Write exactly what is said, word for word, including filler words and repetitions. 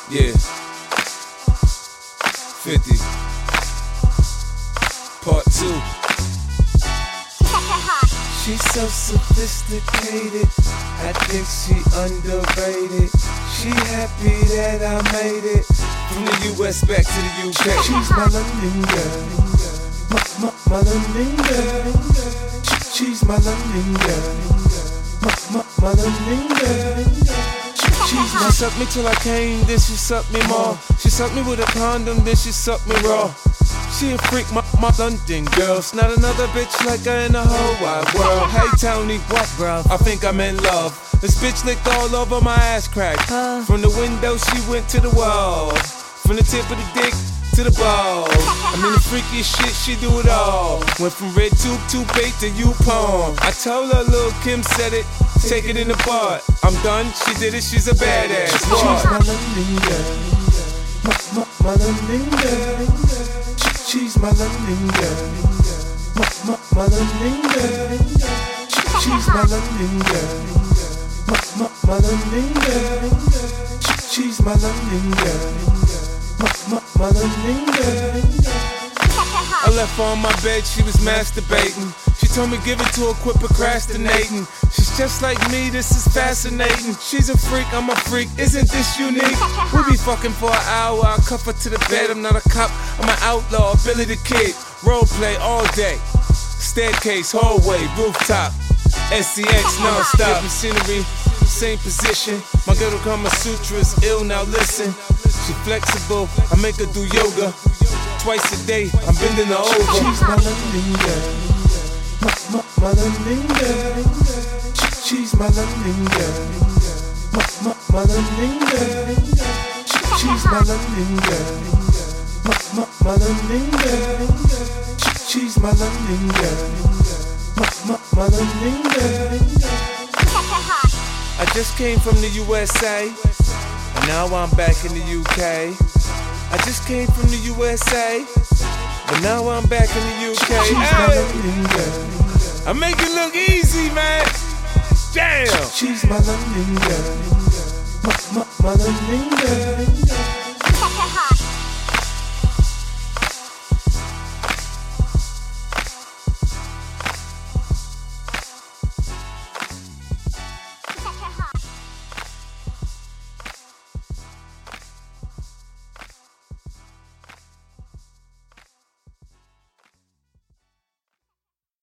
Yeah. fifty. Part two. She's so sophisticated, I think she underrated. She happy that I made it from the U S back to the U K. She's my London girl, my, my, my London girl. She's my London girl, my, my, my London girl. She's my sucked me till I came, then she sucked me more. She sucked me with a condom, then she sucked me raw. She a freak, my, my London girl. It's not another bitch like her in the whole wide world. Hey Tony, what bro? I think I'm in love. This bitch licked all over my ass crack. Huh? From the window she went to the wall. From the tip of the dick to the balls. I mean the freakiest shit, she do it all. Went from red tube to bait to U-Palm. I told her Lil' Kim said it, take it in the part. I'm done, she did it, she's a badass. She's my London girl, my, my, my London girl. She's my London girl, my, my, my London girl. She's my London girl, my, my, my London girl. She's my London girl, my, my, my London girl. I left her on my bed, she was masturbating. She told me give it to her, quit procrastinating. She's just like me, this is fascinating. She's a freak, I'm a freak, isn't this unique? We be fucking for an hour, I cuff her to the bed. I'm not a cop, I'm an outlaw, Billy the Kid. Role play all day, staircase, hallway, rooftop, S C X non-stop. Different scenery, same position. My girl Kama Sutra is ill, now listen. She flexible, I make her do yoga. Twice a day, I'm bending her over. She's my London girl, my, my, my London girl. She's my London girl, my, my, my London girl. She's my London girl, my, my, my London girl. She's my London girl, my, my, my London girl. I just came from the U S A, and now I'm back in the U K. I just came from the U S A, but now I'm back in the U K. Hey, I make it look easy, man. Damn. She's my London girl, my, my, my London girl.